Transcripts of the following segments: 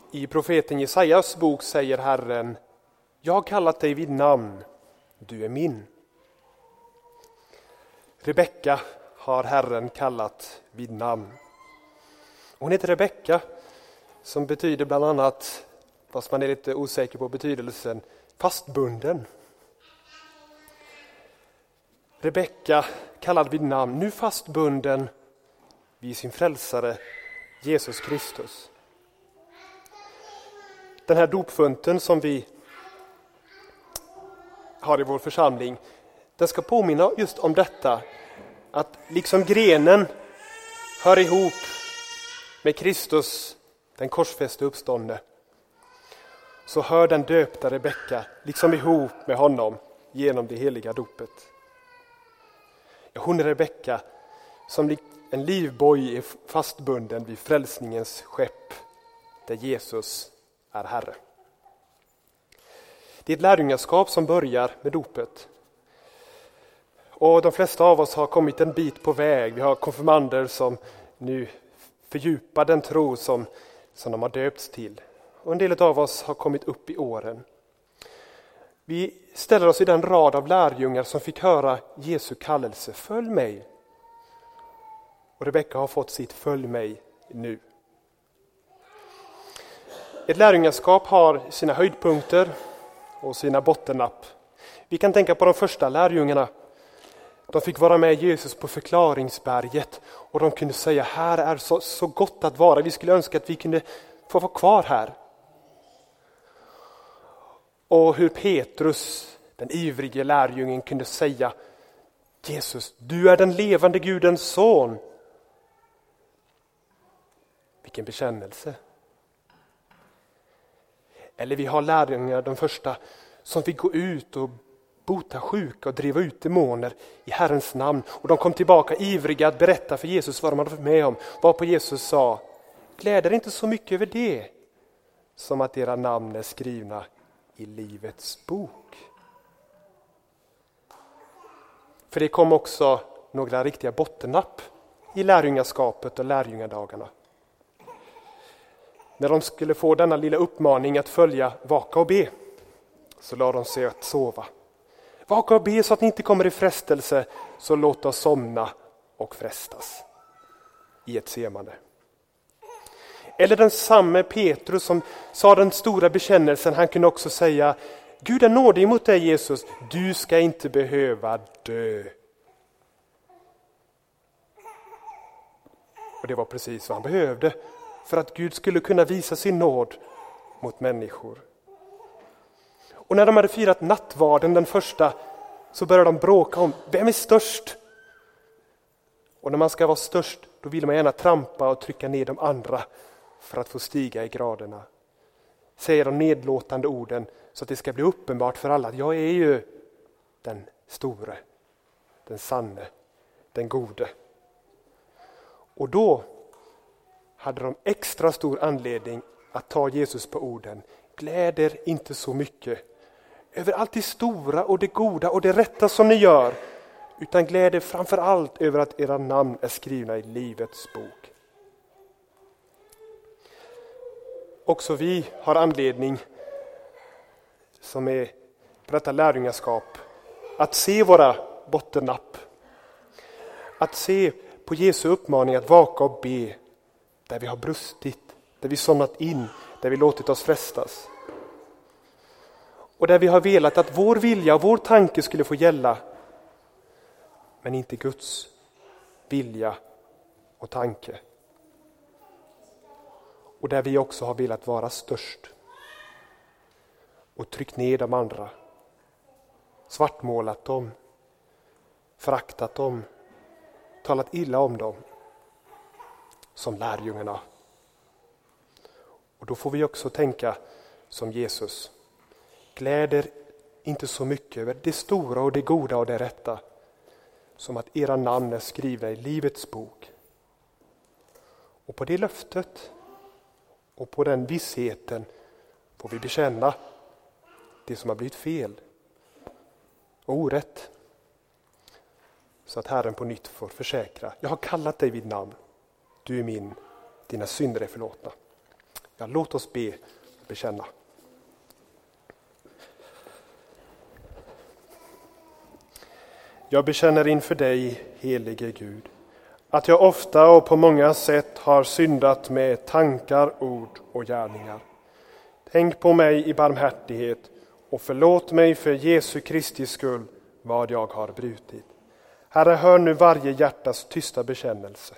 I profeten Jesajas bok säger Herren: jag har kallat dig vid namn, du är min. Rebecka har Herren kallat vid namn. Hon heter Rebecka, som betyder bland annat, fast man är lite osäker på betydelsen, fastbunden. Rebecka kallad vid namn, nu fastbunden vid sin frälsare Jesus Kristus. Den här dopfunten som vi har i vår församling, den ska påminna just om detta, att liksom grenen hör ihop med Kristus, den korsfäste uppståndne, så hör den döpta Rebecka liksom ihop med honom genom det heliga dopet. Hon är Rebecka som likt en livboj är fastbunden vid frälsningens skepp där Jesus är Herre. Det är ett lärjungaskap som börjar med dopet. Och de flesta av oss har kommit en bit på väg. Vi har konfirmander som nu fördjupar den tro som de har döpts till. Och en del av oss har kommit upp i åren. Vi ställer oss i den rad av lärjungar som fick höra Jesu kallelse: följ mig. Och Rebecka har fått sitt följ mig nu. Ett lärjungaskap har sina höjdpunkter och sina bottennapp. Vi kan tänka på de första lärjungarna. De fick vara med Jesus på förklaringsberget och de kunde säga: här är så gott att vara. Vi skulle önska att vi kunde få vara kvar här. Och hur Petrus, den ivrige lärjungen, kunde säga: Jesus, du är den levande Gudens son. Vilken bekännelse. Eller vi har lärjungar, de första, som fick gå ut och bota sjuka och driva ut demoner i Herrens namn. Och de kom tillbaka ivriga att berätta för Jesus vad de hade varit med om. Varpå Jesus sa: gläder inte så mycket över det som att era namn är skrivna i livets bok. För det kom också några riktiga bottennapp i lärjungaskapet och lärjungadagarna. När de skulle få denna lilla uppmaning att följa vaka och be, så lade de sig att sova. Vaka och be så att ni inte kommer i frestelse, så låt oss somna och frestas. I ett semande. Eller den samme Petrus som sa den stora bekännelsen, han kunde också säga: Gud är nådig mot dig Jesus, du ska inte behöva dö. Och det var precis vad han behövde för att Gud skulle kunna visa sin nåd mot människor. Och när de hade firat nattvarden, den första, så började de bråka om vem är störst. Och när man ska vara störst, då vill man gärna trampa och trycka ner de andra för att få stiga i graderna. Säger de nedlåtande orden så att det ska bli uppenbart för alla att jag är ju den store, den sanne, den gode. Och då hade de extra stor anledning att ta Jesus på orden: gläder inte så mycket över allt det stora och det goda och det rätta som ni gör, utan gläder framför allt över att era namn är skrivna i livets bok. Också vi har anledning, som är på detta lärjungaskap, att se våra bottennapp. Att se på Jesu uppmaning att vaka och be där vi har brustit, där vi somnat in, där vi låtit oss frestas. Och där vi har velat att vår vilja och vår tanke skulle få gälla, men inte Guds vilja och tanke. Och där vi också har velat vara störst och tryckt ner de andra, svartmålat dem, föraktat dem, talat illa om dem, som lärjungarna. Och då får vi också tänka som Jesus: gläder inte så mycket över det stora och det goda och det rätta, som att era namn är skrivna i livets bok. Och på det löftet och på den vissheten får vi bekänna det som har blivit fel och orätt, så att Herren på nytt får försäkra: jag har kallat dig vid namn, du är min, dina synder är förlåtna. Ja, låt oss be och bekänna. Jag bekänner inför dig, helige Gud, att jag ofta och på många sätt har syndat med tankar, ord och gärningar. Tänk på mig i barmhärtighet och förlåt mig för Jesu Kristi skull vad jag har brutit. Herre, hör nu varje hjärtas tysta bekännelse.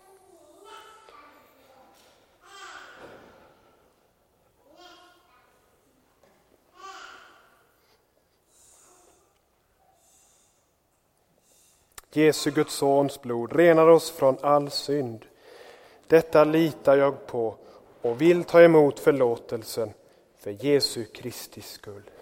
Jesu Guds sons blod renar oss från all synd. Detta litar jag på och vill ta emot förlåtelsen för Jesu Kristi skull.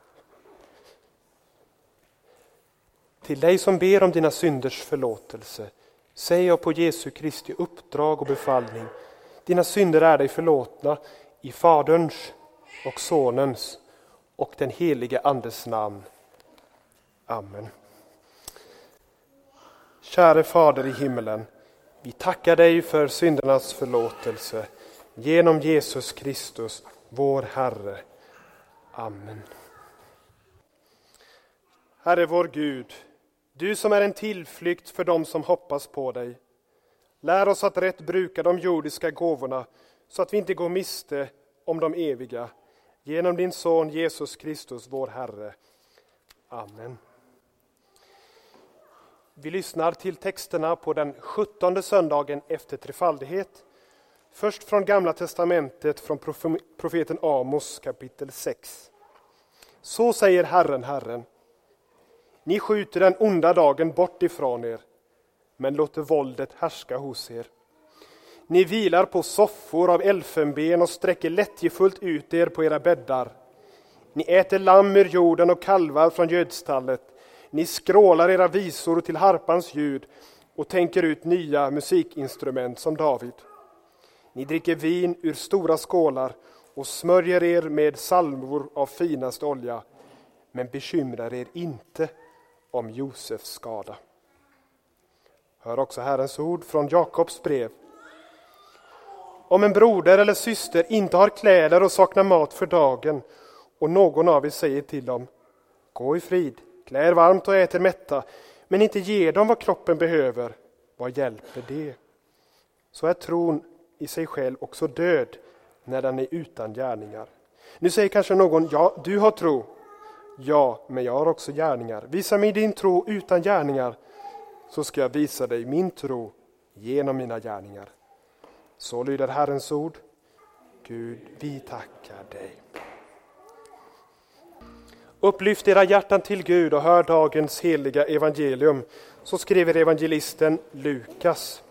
Till dig som ber om dina synders förlåtelse säger jag på Jesu Kristi uppdrag och befallning: dina synder är dig förlåtna i Faderns och Sonens och den helige Andes namn. Amen. Käre Fader i himmelen, vi tackar dig för syndernas förlåtelse genom Jesus Kristus, vår Herre. Amen. Herre vår Gud, du som är en tillflykt för dem som hoppas på dig. Lär oss att rätt bruka de jordiska gåvorna så att vi inte går miste om de eviga. Genom din son Jesus Kristus, vår Herre. Amen. Vi lyssnar till texterna på den 17:e söndagen efter trefaldighet. Först från Gamla testamentet, från profeten Amos kapitel 6. Så säger Herren, Herren: ni skjuter den onda dagen bort ifrån er, men låter våldet härska hos er. Ni vilar på soffor av elfenben och sträcker lättjefullt ut er på era bäddar. Ni äter lamm ur jorden och kalvar från gödstallet. Ni skrålar era visor till harpans ljud och tänker ut nya musikinstrument som David. Ni dricker vin ur stora skålar och smörjer er med salvor av finaste olja, men bekymrar er inte om Josefs skada. Hör också Herrens ord från Jakobs brev. Om en broder eller syster inte har kläder och saknar mat för dagen, och någon av er säger till dem: gå i frid, klä er varmt och ät er mätta, men inte ger dem vad kroppen behöver, vad hjälper det? Så är tron i sig själv också död när den är utan gärningar. Nu säger kanske någon: ja, du har tro. Ja, men jag har också gärningar. Visa mig din tro utan gärningar, så ska jag visa dig min tro genom mina gärningar. Så lyder Herrens ord. Gud, vi tackar dig. Upplyft era hjärtan till Gud och hör dagens heliga evangelium. Så skriver evangelisten Lukas.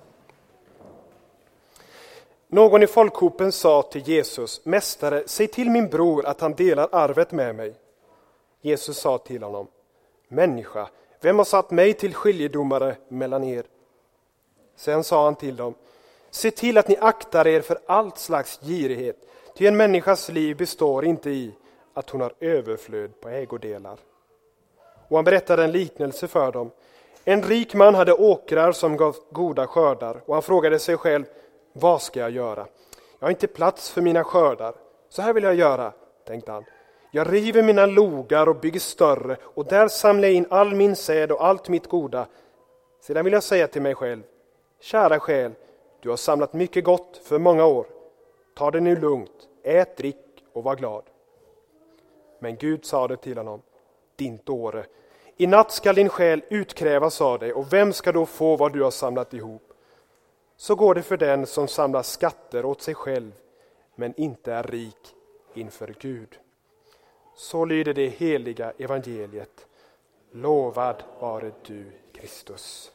Någon i folkhopen sa till Jesus: mästare, säg till min bror att han delar arvet med mig. Jesus sa till honom: människa, vem har satt mig till skiljedomare mellan er? Sen sa han till dem: se till att ni aktar er för allt slags girighet, ty en människas liv består inte i att hon har överflöd på ägodelar. Och han berättade en liknelse för dem. En rik man hade åkrar som gav goda skördar, och han frågade sig själv: vad ska jag göra? Jag har inte plats för mina skördar. Så här vill jag göra, tänkte han. Jag river mina logar och bygger större, och där samlar jag in all min säd och allt mitt goda. Sedan vill jag säga till mig själv: kära själ, du har samlat mycket gott för många år. Ta det nu lugnt, ät, drick och var glad. Men Gud sade till honom: din dåre, i natt skall din själ utkrävas av dig, och vem ska då få vad du har samlat ihop? Så går det för den som samlar skatter åt sig själv, men inte är rik inför Gud. Så lyder det heliga evangeliet. Lovad vare du, Kristus.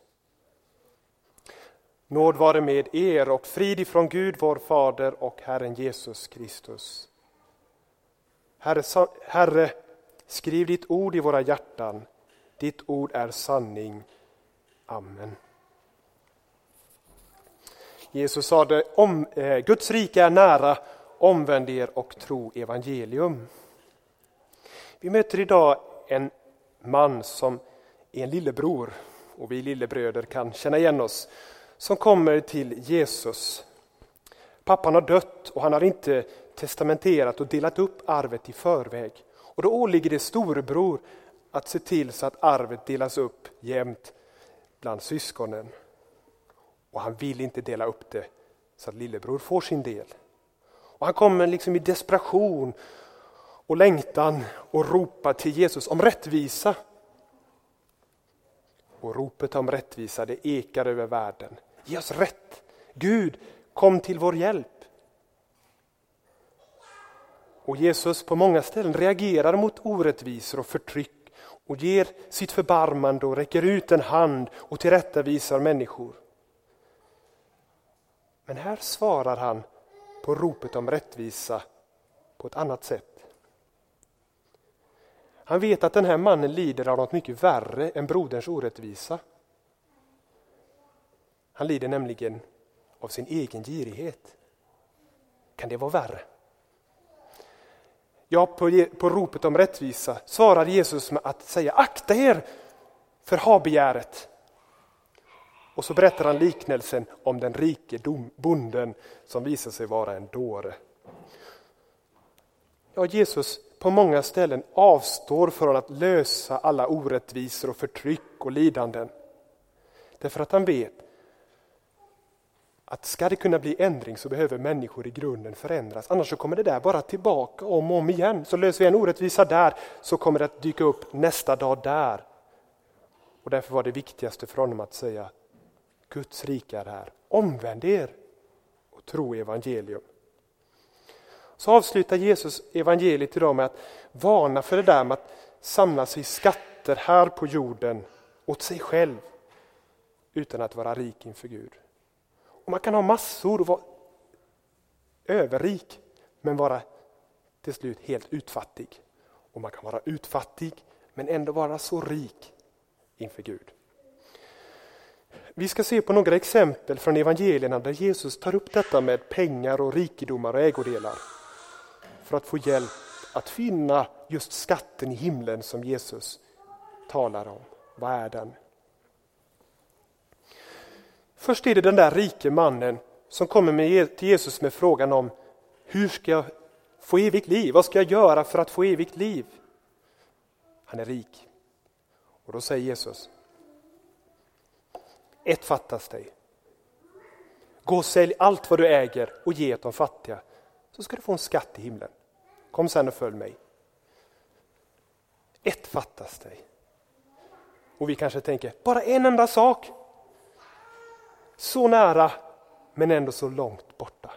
Nåd vare med er och frid ifrån Gud vår Fader och Herren Jesus Kristus. Herre, skriv ditt ord i våra hjärtan. Ditt ord är sanning. Amen. Jesus sade: Guds rike är nära, omvänd er och tro evangelium. Vi möter idag en man som är en lillebror, och vi lillebröder kan känna igen oss, som kommer till Jesus. Pappan har dött och han har inte testamenterat och delat upp arvet i förväg. Och då åligger det storebror att se till så att arvet delas upp jämnt bland syskonen. Och han vill inte dela upp det så att lillebror får sin del. Och han kommer liksom i desperation och längtan och ropar till Jesus om rättvisa. Och ropet om rättvisa, det ekar över världen. Ge oss rätt. Gud, kom till vår hjälp. Och Jesus på många ställen reagerar mot orättvisor och förtryck och ger sitt förbarmande och räcker ut en hand och tillrättavisar människor. Men här svarar han på ropet om rättvisa på ett annat sätt. Han vet att den här mannen lider av något mycket värre än broderns orättvisa. Han lider nämligen av sin egen girighet. Kan det vara värre? Ja, på ropet om rättvisa svarar Jesus med att säga: akta er för habegäret. Och så berättar han liknelsen om den rike bonden som visar sig vara en dåre. Ja, Jesus på många ställen avstår från att lösa alla orättvisor och förtryck och lidanden. Därför att han vet att ska det kunna bli ändring så behöver människor i grunden förändras. Annars så kommer det där bara tillbaka om och om igen. Så löser vi en orättvisa där, så kommer det att dyka upp nästa dag där. Och därför var det viktigaste för honom att säga: Guds rike är här. Omvänd er och tro evangelium. Så avslutar Jesus evangeliet idag med att varna för det där med att samla sig skatter här på jorden åt sig själv utan att vara rik inför Gud. Och man kan ha massor och vara överrik men vara till slut helt utfattig. Och man kan vara utfattig men ändå vara så rik inför Gud. Vi ska se på några exempel från evangelierna där Jesus tar upp detta med pengar och rikedomar och ägodelar för att få hjälp att finna just skatten i himlen som Jesus talar om. Vad är den? Först är det den där rike mannen som kommer till Jesus med frågan om: hur ska jag få evigt liv? Vad ska jag göra för att få evigt liv? Han är rik. Och då säger Jesus: ett fattas dig. Gå och sälj allt vad du äger och ge åt de fattiga, så ska du få en skatt i himlen. Kom sen och följ mig. Ett fattas dig. Och vi kanske tänker: bara en enda sak. Så nära men ändå så långt borta.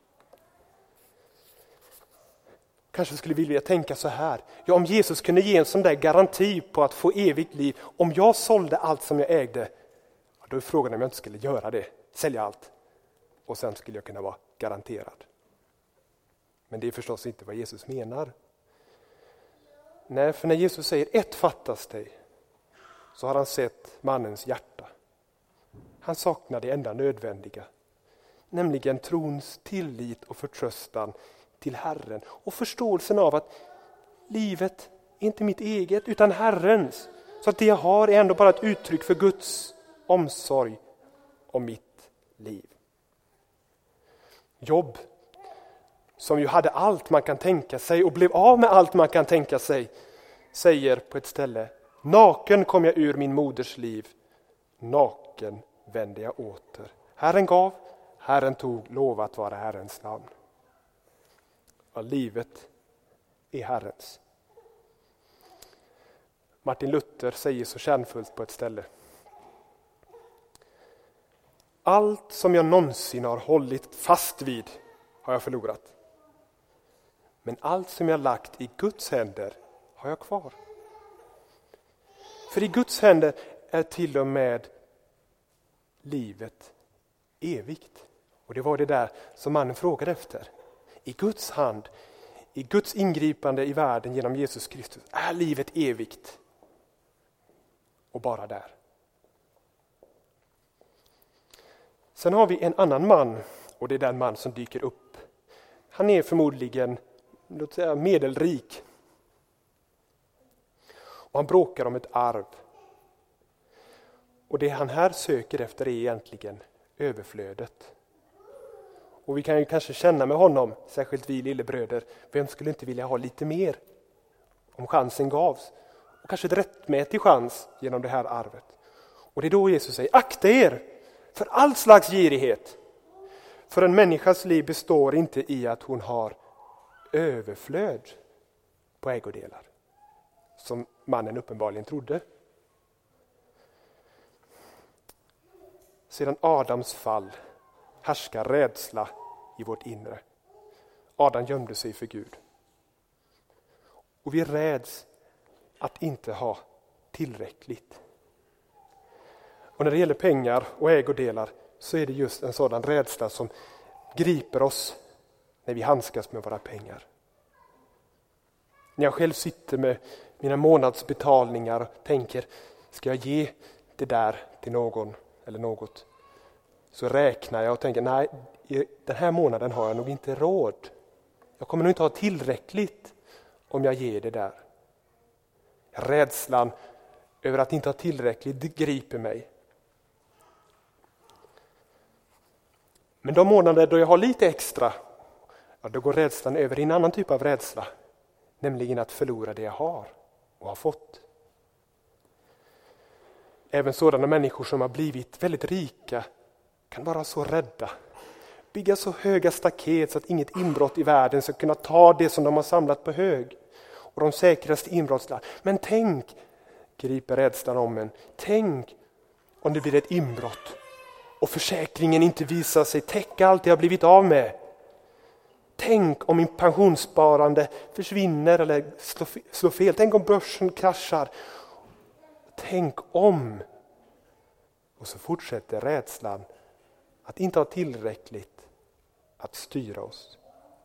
Kanske skulle vi vilja tänka så här: ja, om Jesus kunde ge en sån där garanti på att få evigt liv, om jag sålde allt som jag ägde, då är frågan om jag inte skulle göra det, sälja allt, och sen skulle jag kunna vara garanterad. Men det är förstås inte vad Jesus menar. Nej, för när Jesus säger ett fattas dig, så har han sett mannens hjärta. Han saknar det enda nödvändiga, nämligen trons tillit och förtröstan till Herren och förståelsen av att livet är inte mitt eget utan Herrens. Så att det jag har är ändå bara ett uttryck för Guds omsorg om mitt liv. Jobb, som ju hade allt man kan tänka sig och blev av med allt man kan tänka sig, säger på ett ställe: naken kom jag ur min moders liv, naken vände jag åter. Herren gav, Herren tog, lovat vara Herrens namn. Ja, livet är Herrens. Martin Luther säger så kärnfullt på ett ställe: allt som jag någonsin har hållit fast vid har jag förlorat. Men allt som jag lagt i Guds händer har jag kvar. För i Guds händer är till och med livet evigt. Och det var det där som mannen frågade efter. I Guds hand, i Guds ingripande i världen genom Jesus Kristus, är livet evigt. Och bara där. Sen har vi en annan man, och det är den man som dyker upp. Han är förmodligen, låt säga, medelrik. Och han bråkar om ett arv. Och det han här söker efter är egentligen överflödet. Och vi kan ju kanske känna med honom, särskilt vi lillebröder, vem skulle inte vilja ha lite mer om chansen gavs? Och kanske ett rättmätig chans genom det här arvet. Och det är då Jesus säger, akta er för all slags girighet. För en människas liv består inte i att hon har överflöd på ägodelar, som mannen uppenbarligen trodde. Sedan Adams fall härskar rädsla i vårt inre. Adam gömde sig för Gud. Och vi räds att inte ha tillräckligt. Och när det gäller pengar och ägodelar så är det just en sådan rädsla som griper oss när vi handskas med våra pengar. När jag själv sitter med mina månadsbetalningar och tänker, ska jag ge det där till någon eller något? Så räknar jag och tänker, nej, den här månaden har jag nog inte råd. Jag kommer nog inte ha tillräckligt om jag ger det där. Rädslan över att inte ha tillräckligt griper mig. Men de månader då jag har lite extra, då går rädslan över i en annan typ av rädsla. Nämligen att förlora det jag har och har fått. Även sådana människor som har blivit väldigt rika kan vara så rädda. Bygga så höga staket så att inget inbrott i världen ska kunna ta det som de har samlat på hög. Och de säkraste inbrottslarm. Men tänk, griper rädslan om en. Tänk om det blir ett inbrott och försäkringen inte visar sig täcka allt jag har blivit av med. Tänk om min pensionssparande försvinner eller slår fel. Tänk om börsen kraschar. Tänk om. Och så fortsätter rädslan att inte ha tillräckligt att styra oss.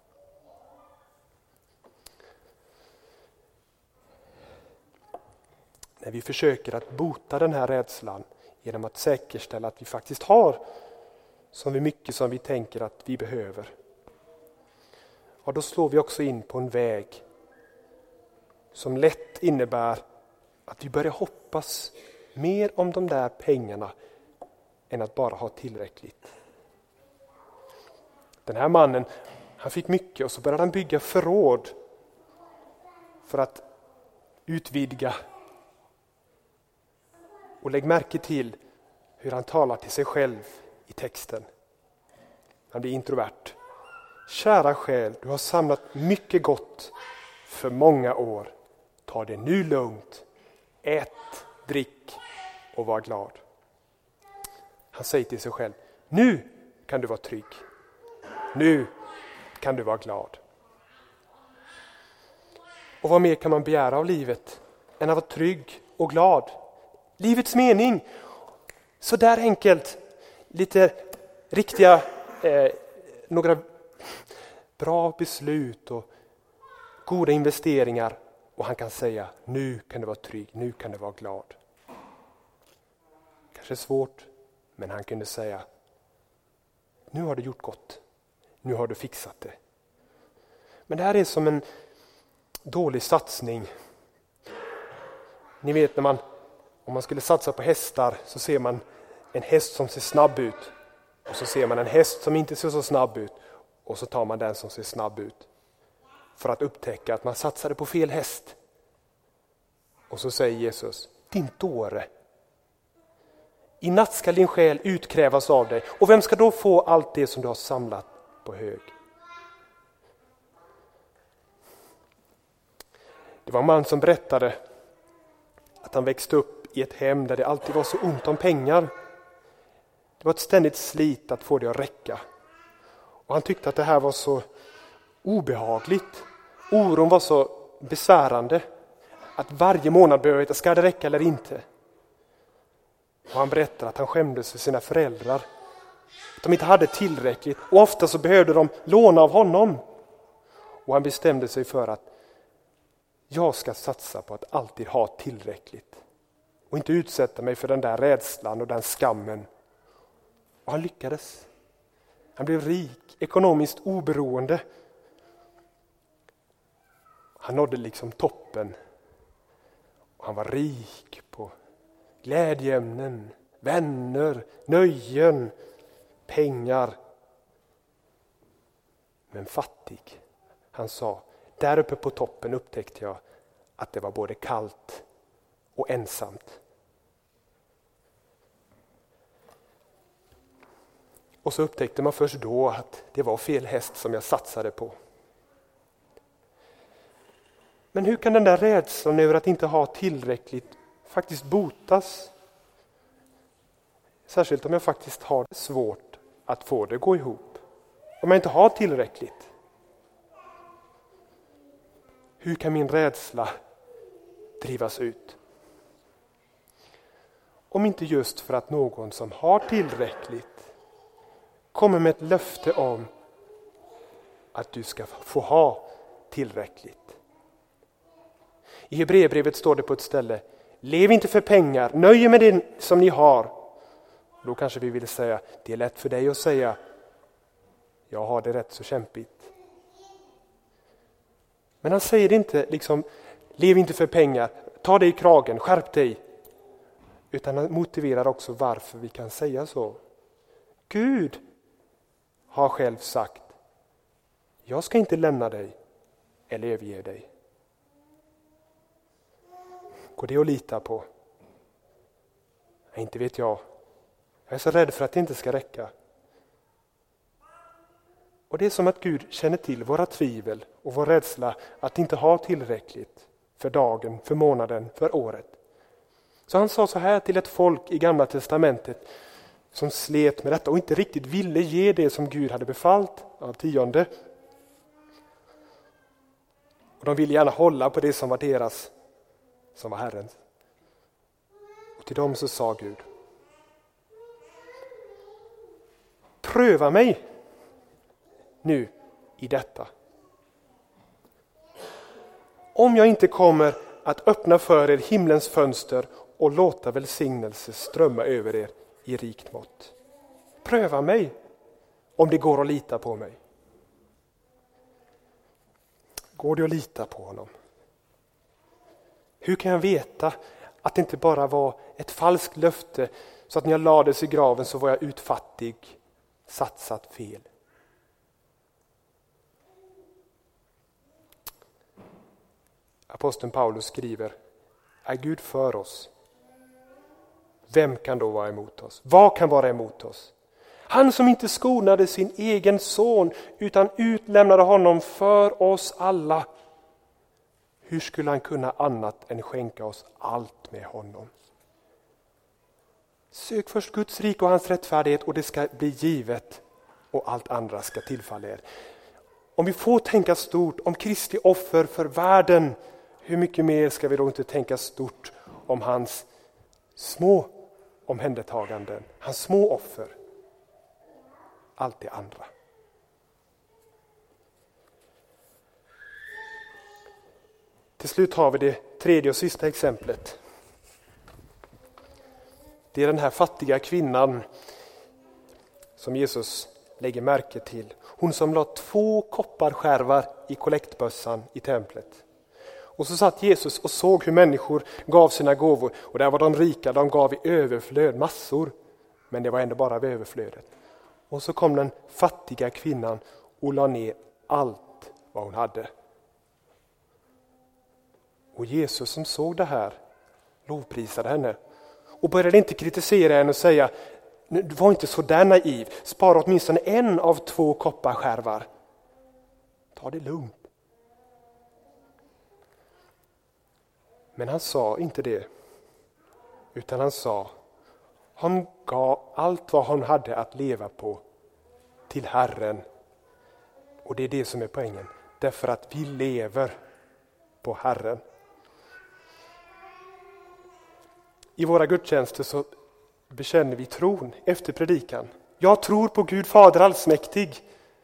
När vi försöker att bota den här rädslan genom att säkerställa att vi faktiskt har så mycket som vi tänker att vi behöver. Ja, då slår vi också in på en väg som lätt innebär att vi börjar hoppas mer om de där pengarna än att bara ha tillräckligt. Den här mannen, han fick mycket och så började han bygga förråd för att utvidga. Och lägg märke till hur han talar till sig själv i texten. Han blir introvert. Kära själ, du har samlat mycket gott för många år. Ta det nu lugnt. Ät, drick och var glad. Han säger till sig själv, nu kan du vara trygg. Nu kan du vara glad. Och vad mer kan man begära av livet än att vara trygg och glad? Livets mening, så där enkelt, lite riktiga, några bra beslut och goda investeringar. Och han kan säga, nu kan du vara trygg, nu kan du vara glad. Kanske svårt, men han kunde säga, nu har du gjort gott, nu har du fixat det. Men det här är som en dålig satsning. Ni vet om man skulle satsa på hästar så ser man en häst som ser snabb ut. Och så ser man en häst som inte ser så snabb ut. Och så tar man den som ser snabb ut. För att upptäcka att man satsade på fel häst. Och så säger Jesus, din dåre. I natt ska din själ utkrävas av dig. Och vem ska då få allt det som du har samlat på hög? Det var en man som berättade att han växte upp i ett hem där det alltid var så ont om pengar. Det var ett ständigt slit att få det att räcka. Och han tyckte att det här var så obehagligt. Oron var så besvärande. Att varje månad behöver veta, ska det räcka eller inte? Och han berättar att han skämdes för sina föräldrar. Att de inte hade tillräckligt. Och ofta så behövde de låna av honom. Och han bestämde sig för att jag ska satsa på att alltid ha tillräckligt. Och inte utsätta mig för den där rädslan och den skammen. Och han lyckades. Han blev rik, ekonomiskt oberoende. Han nådde liksom toppen. Och han var rik på glädjeämnen, vänner, nöjen, pengar. men fattig. Han sa, där uppe på toppen upptäckte jag att det var både kallt och ensamt. Och så upptäckte man först då att det var fel häst som jag satsade på. Men hur kan den där rädslan över att inte ha tillräckligt faktiskt botas? Särskilt om jag faktiskt har det svårt att få det att gå ihop. Om jag inte har tillräckligt. Hur kan min rädsla drivas ut? Om inte just för att någon som har tillräckligt kommer med ett löfte om att du ska få ha tillräckligt. I Hebreerbrevet står det på ett ställe: lev inte för pengar, nöj er med det som ni har. Då kanske vi vill säga, det är lätt för dig att säga, jag har det rätt så kämpigt. Men han säger inte liksom, lev inte för pengar, ta dig i kragen, skärp dig. Utan han motiverar också varför vi kan säga så. Gud har själv sagt, jag ska inte lämna dig eller överge dig. Går det att lita på? Nej, inte vet jag. Jag är så rädd för att det inte ska räcka. Och det är som att Gud känner till våra tvivel och vår rädsla att inte ha tillräckligt för dagen, för månaden, för året. Så han sa så här till ett folk i Gamla testamentet som slet med detta och inte riktigt ville ge det som Gud hade befallt av tionde. Och de ville gärna hålla på det som var deras, som var Herrens. Och till dem så sa Gud: pröva mig nu i detta. Om jag inte kommer att öppna för er himlens fönster och låta välsignelse strömma över er i rikt mått. Pröva mig om det går att lita på mig. Går det att lita på honom? Hur kan jag veta att det inte bara var ett falskt löfte så att när jag lades i graven så var jag utfattig, satsat fel? Aposteln Paulus skriver: är Gud för oss? Vem kan då vara emot oss? Vad kan vara emot oss? Han som inte skonade sin egen son utan utlämnade honom för oss alla. Hur skulle han kunna annat än skänka oss allt med honom? Sök först Guds rike och hans rättfärdighet och det ska bli givet och allt andra ska tillfalla er. Om vi får tänka stort om Kristi offer för världen, hur mycket mer ska vi då inte tänka stort om hans små omhändertaganden, hans små offer, allt det andra. Till slut har vi det tredje och sista exemplet. Det är den här fattiga kvinnan som Jesus lägger märke till. Hon som la 2 kopparskärvar i kollektbössan i templet. Och så satt Jesus och såg hur människor gav sina gåvor. Och där var de rika, de gav i överflöd massor. Men det var ändå bara överflödet. Och så kom den fattiga kvinnan och la ner allt vad hon hade. Och Jesus som såg det här lovprisade henne. Och började inte kritisera henne och säga: du var inte så där naiv. Spara åtminstone 1 av 2 kopparskärvar. Ta det lugnt. Men han sa inte det. Utan han sa: han gav allt vad hon hade att leva på till Herren. Och det är det som är poängen. Därför att vi lever på Herren. I våra gudstjänster så bekänner vi tron efter predikan. Jag tror på Gud Fader allsmäktig.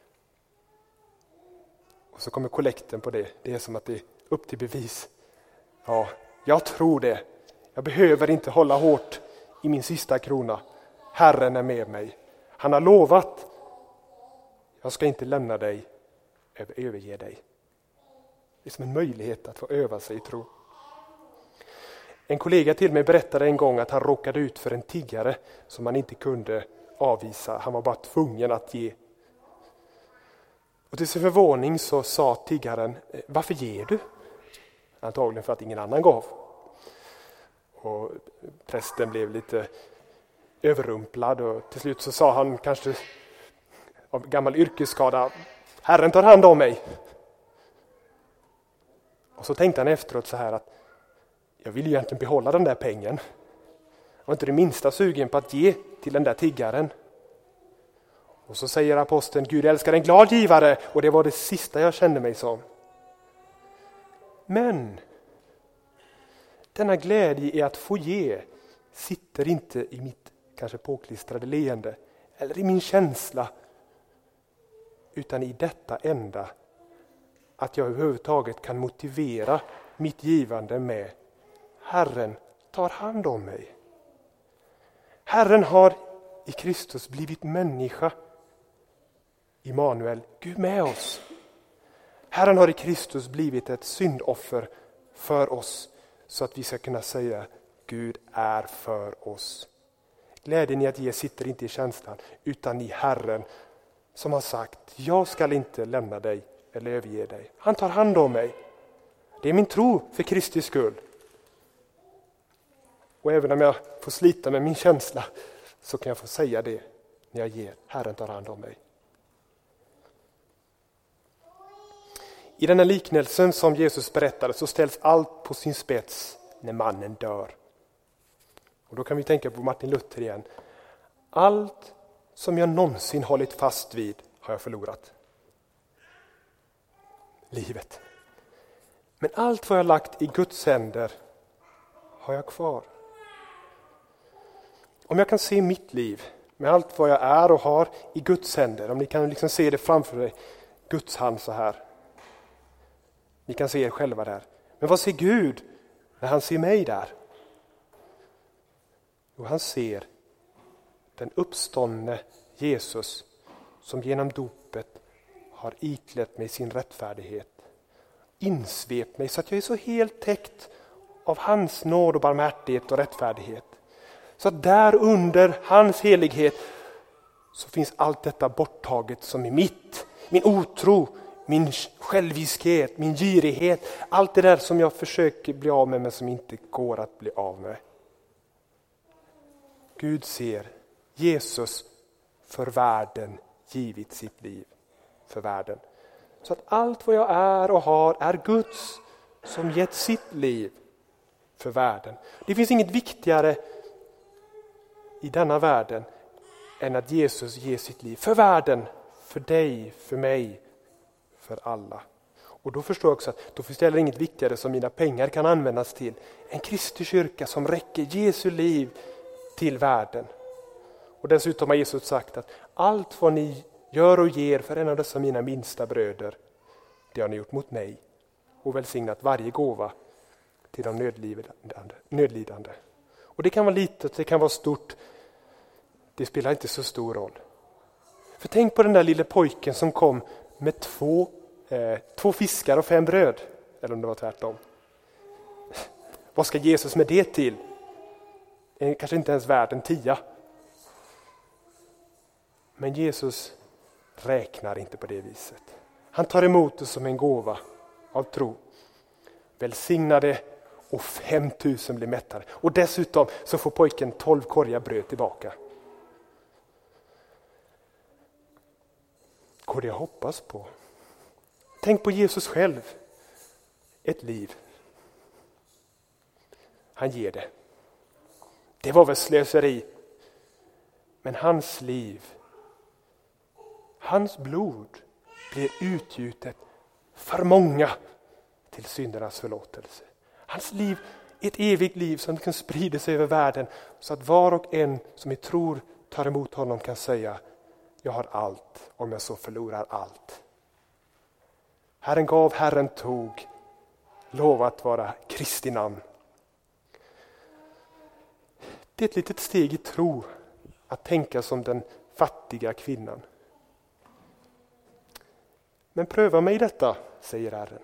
Och så kommer kollekten på det. Det är som att det är upp till bevis. Ja, jag tror det. Jag behöver inte hålla hårt i min sista krona. Herren är med mig. Han har lovat. Jag ska inte lämna dig eller överge dig. Det är som en möjlighet att få öva sig i tro. En kollega till mig berättade en gång att han råkade ut för en tiggare som han inte kunde avvisa. Han var bara tvungen att ge. Och till sin förvåning så sa tiggaren, varför ger du? Antagligen för att ingen annan gav. Och prästen blev lite överrumplad och till slut så sa han, kanske av gammal yrkesskada, Herren tar hand om mig. Och så tänkte han efteråt så här att jag vill ju egentligen behålla den där pengen. Jag var inte det minsta sugen på att ge till den där tiggaren. Och så säger aposteln, Gud älskar en glad givare, och det var det sista jag kände mig som. Men denna glädje i att få ge sitter inte i mitt kanske påklistrade leende eller i min känsla, utan i detta enda att jag överhuvudtaget kan motivera mitt givande med Herren tar hand om mig. Herren har i Kristus blivit människa. Immanuel, Gud med oss. Herren har i Kristus blivit ett syndoffer för oss så att vi ska kunna säga Gud är för oss. Glädjen i att ge sitter inte i känslan utan i Herren som har sagt, jag ska inte lämna dig eller överge dig. Han tar hand om mig. Det är min tro för Kristi skull. Och även om jag får slita med min känsla så kan jag få säga det när jag ger. Herren tar hand om mig. I den här liknelsen som Jesus berättade så ställs allt på sin spets när mannen dör. Och då kan vi tänka på Martin Luther igen. Allt som jag någonsin hållit fast vid har jag förlorat. Livet. Men allt vad jag lagt i Guds händer har jag kvar. Om jag kan se mitt liv med allt vad jag är och har i Guds händer, om ni kan liksom se det framför dig, Guds hand så här. Ni kan se er själva där. Men vad ser Gud när han ser mig där? Jo, han ser den uppståndne Jesus som genom dopet har iklätt mig sin rättfärdighet. Insvept mig så att jag är så helt täckt av hans nåd och barmhärtighet och rättfärdighet. Så att där under hans helighet så finns allt detta borttaget som är mitt. Min otro, min själviskhet, min girighet. Allt det där som jag försöker bli av med men som inte går att bli av med. Gud ser Jesus för världen givit sitt liv för världen. Så att allt vad jag är och har är Guds som gett sitt liv för världen. Det finns inget viktigare i denna världen än att Jesus ger sitt liv för världen, för dig, för mig, för alla. Och då förstår jag också att då finns det heller inget viktigare som mina pengar kan användas till. En Kristi kyrka som räcker Jesu liv till världen. Och dessutom har Jesus sagt att allt vad ni gör och ger för en av dessa mina minsta bröder, det har ni gjort mot mig. Och välsignat varje gåva till de nödlidande. Och det kan vara litet, det kan vara stort. Det spelar inte så stor roll. För tänk på den där lilla pojken som kom med två fiskar och 5 bröd. Eller om det var tvärtom. Vad ska Jesus med det till? Kanske inte ens värd en 10. Men Jesus räknar inte på det viset. Han tar emot det som en gåva av tro. Välsignade och 5000 blir mättade. Och dessutom så får pojken 12 korgar bröd tillbaka. Går det jag hoppas på? Tänk på Jesus själv. Ett liv. Han ger det. Det var väl slöseri. Men hans liv, hans blod blir utgjutet för många till syndernas förlåtelse. Hans liv är ett evigt liv som kan sprida sig över världen så att var och en som i tror tar emot honom kan säga jag har allt om jag så förlorar allt. Herren gav, Herren tog. Lovat vara Kristi namn. Det är ett litet steg i tro att tänka som den fattiga kvinnan. Men pröva mig detta, säger Herren.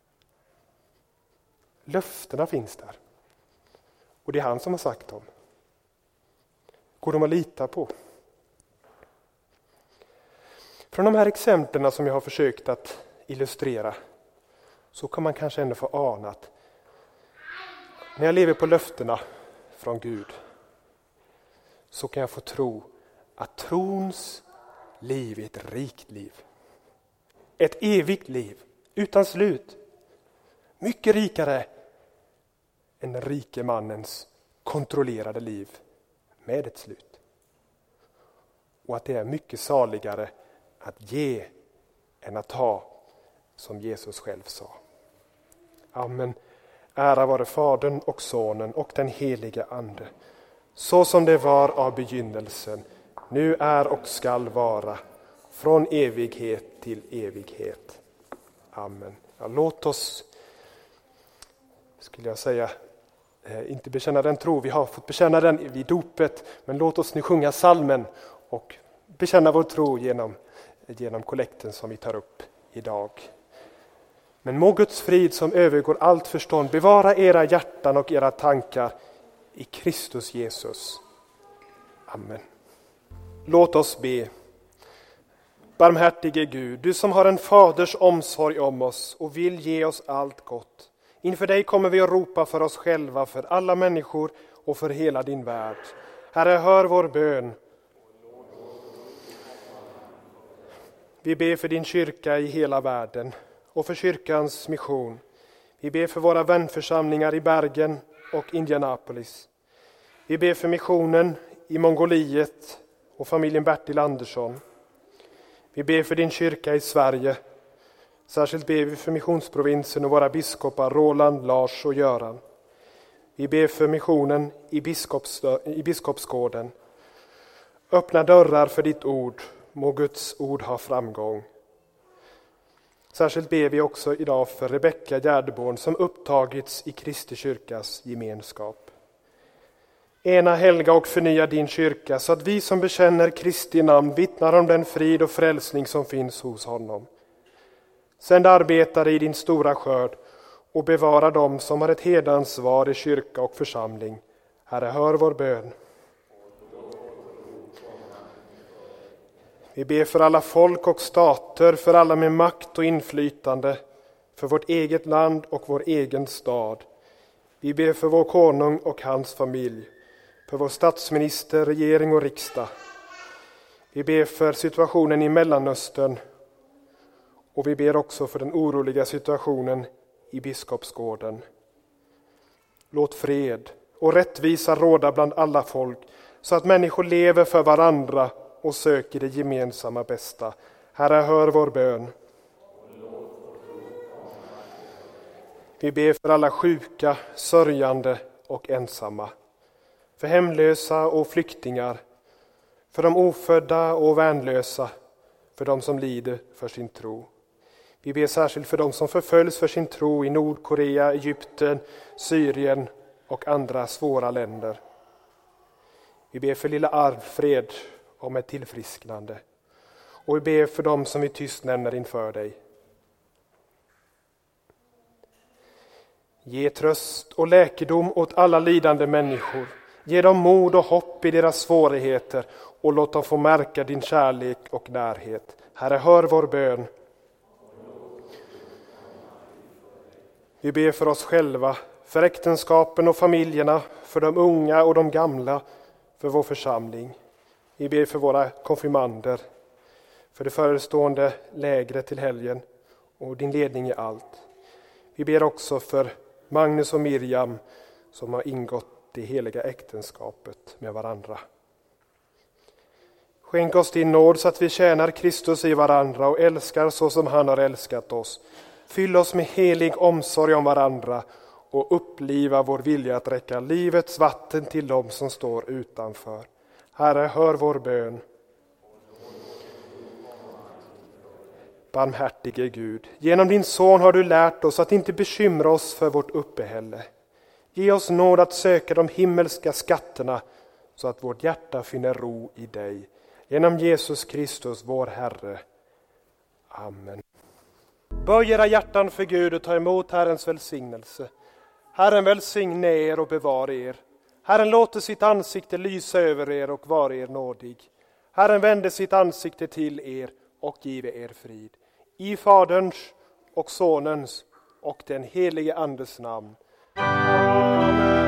Löftena finns där. Och det är han som har sagt dem. Går de att lita på? Från de här exemplen som jag har försökt att illustrera så kan man kanske ändå få ana att när jag lever på löftena från Gud så kan jag få tro att trons liv är ett rikt liv. Ett evigt liv utan slut. Mycket rikare än den rike mannens kontrollerade liv med ett slut. Och att det är mycket saligare att ge än att ha, som Jesus själv sa. Amen. Ära vare Fadern och Sonen och den helige Ande, så som det var av begynnelsen, nu är och skall vara, från evighet till evighet. Amen. Ja, låt oss, skulle jag säga, inte bekänna den tro vi har fått bekänna den vid dopet, men låt oss nu sjunga salmen och bekänna vår tro genom kollekten som vi tar upp idag. Men må Guds frid som övergår allt förstånd bevara era hjärtan och era tankar i Kristus Jesus. Amen. Låt oss be. Barmhärtige Gud, du som har en faders omsorg om oss och vill ge oss allt gott. Inför dig kommer vi att ropa för oss själva, för alla människor och för hela din värld. Herre, hör vår bön. Vi ber för din kyrka i hela världen och för kyrkans mission. Vi ber för våra vänförsamlingar i Bergen och Indianapolis. Vi ber för missionen i Mongoliet och familjen Bertil Andersson. Vi ber för din kyrka i Sverige. Särskilt ber vi för missionsprovinsen och våra biskopar Roland, Lars och Göran. Vi ber för missionen i Biskopsgården. Öppna dörrar för ditt ord. Må Guds ord ha framgång. Särskilt ber vi också idag för Rebecka Gärdeborn som upptagits i Kristi kyrkas gemenskap. Ena, helga och förnya din kyrka så att vi som bekänner Kristi namn vittnar om den frid och frälsning som finns hos honom. Sänd arbetare i din stora skörd och bevara dem som har ett hedansvar i kyrka och församling. Herre, hör vår bön. Vi ber för alla folk och stater, för alla med makt och inflytande, för vårt eget land och vår egen stad. Vi ber för vår konung och hans familj, för vår statsminister, regering och riksdag. Vi ber för situationen i Mellanöstern och vi ber också för den oroliga situationen i Biskopsgården. Låt fred och rättvisa råda bland alla folk så att människor lever för varandra och söker det gemensamma bästa. Herre, hör vår bön. Vi ber för alla sjuka, sörjande och ensamma. För hemlösa och flyktingar. För de ofödda och värnlösa. För de som lider för sin tro. Vi ber särskilt för de som förföljs för sin tro i Nordkorea, Egypten, Syrien och andra svåra länder. Vi ber för lilla Alfred om ett tillfrisknande. Och vi ber för dem som vi tyst nämner inför dig. Ge tröst och läkedom åt alla lidande människor. Ge dem mod och hopp i deras svårigheter och låt dem få märka din kärlek och närhet. Herre, hör vår bön. Vi ber för oss själva, för äktenskapen och familjerna, för de unga och de gamla, för vår församling. Vi ber för våra konfirmander, för det förestående lägret till helgen och din ledning i allt. Vi ber också för Magnus och Miriam som har ingått det heliga äktenskapet med varandra. Skänk oss din nåd så att vi tjänar Kristus i varandra och älskar så som han har älskat oss. Fyll oss med helig omsorg om varandra och uppliva vår vilja att räcka livets vatten till dem som står utanför. Herre, hör vår bön. Barmhärtige Gud, genom din son har du lärt oss att inte bekymra oss för vårt uppehälle. Ge oss nåd att söka de himmelska skatterna så att vårt hjärta finner ro i dig. Genom Jesus Kristus, vår Herre. Amen. Böj era hjärtan för Gud och ta emot Herrens välsignelse. Herren välsigne er och bevara er. Herren låter sitt ansikte lysa över er och vara er nådig. Herren vände sitt ansikte till er och give er frid. I Faderns och Sonens och den helige Andes namn. Amen.